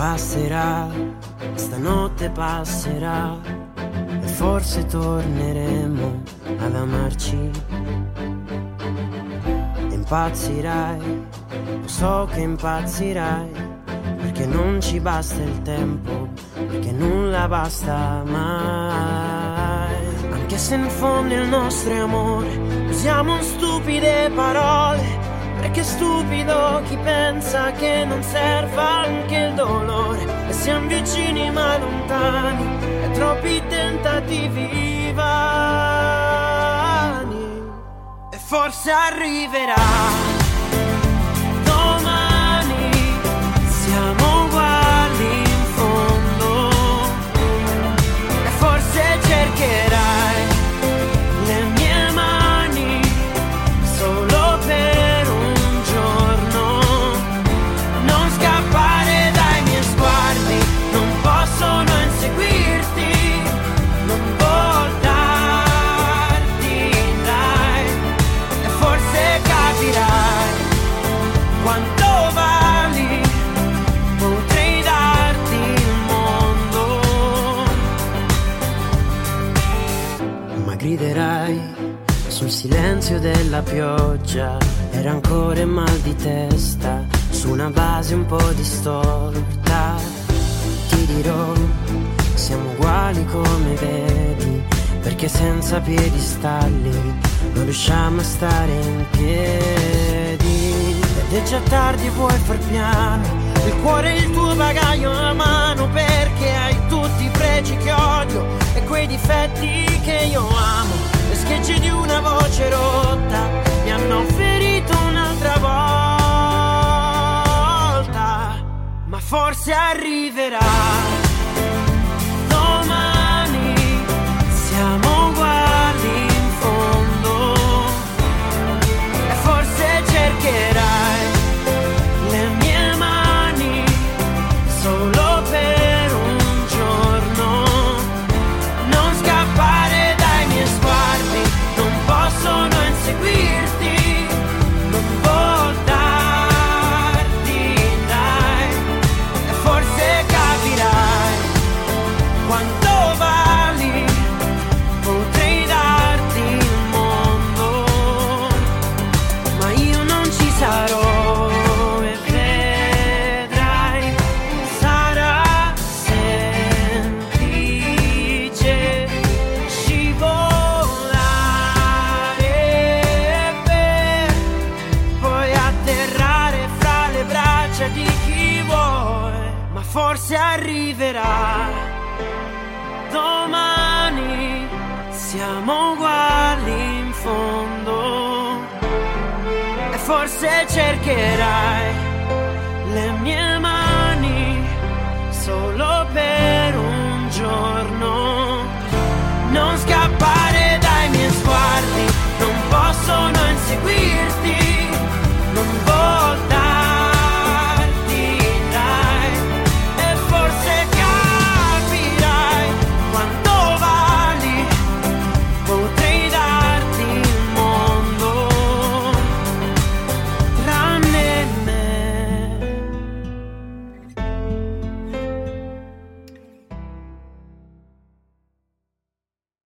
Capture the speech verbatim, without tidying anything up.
Passerà, stanotte passerà, e forse torneremo ad amarci. E impazzirai, lo so che impazzirai, perché non ci basta il tempo, perché nulla basta mai. Anche se in fondo il nostro amore usiamo stupide parole, perché è stupido chi pensa che non serva anche il dolore. E siamo vicini ma lontani, e troppi tentativi vani. E forse arriverà domani, siamo uguali in fondo. E forse cercherai le mie mani solo per sul silenzio della pioggia e rancore e mal di testa su una base un po' distorta. Ti dirò, siamo uguali come vedi, perché senza piedistalli non riusciamo a stare in piedi. Ed è già tardi e vuoi far piano, il cuore e il tuo bagaglio a mano, perché hai tutti i pregi che odio e quei difetti che io amo. Le schegge di una voce rotta mi hanno ferito un'altra volta, ma forse arriverà domani, siamo uguali in fondo. E forse cercherai le mie mani solo per un giorno, non scappare dai miei sguardi, non possono inseguirti, non voltarti, dai. E forse capirai quanto vali, potrei darti il mondo, ma io non ci sarò e vedrai, sarà semplice scivolare per poi atterrare fra le braccia di chi vuoi. Ma forse arriverà domani, siamo uguali in fondo. E forse cercherai le mie mani solo per un giorno,